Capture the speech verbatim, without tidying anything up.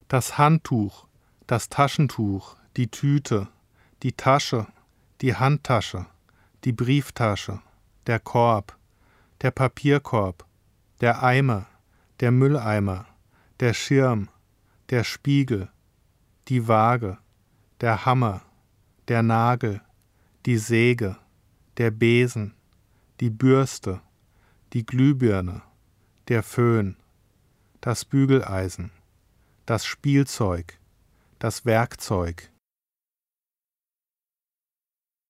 Das Handtuch, das Taschentuch, die Tüte, die Tasche, die Handtasche, die Brieftasche, der Korb, der Papierkorb, der Eimer, der Mülleimer, der Schirm, der Spiegel, die Waage, der Hammer, der Nagel, die Säge, der Besen, die Bürste, die Glühbirne, der Föhn, das Bügeleisen, das Spielzeug, das Werkzeug,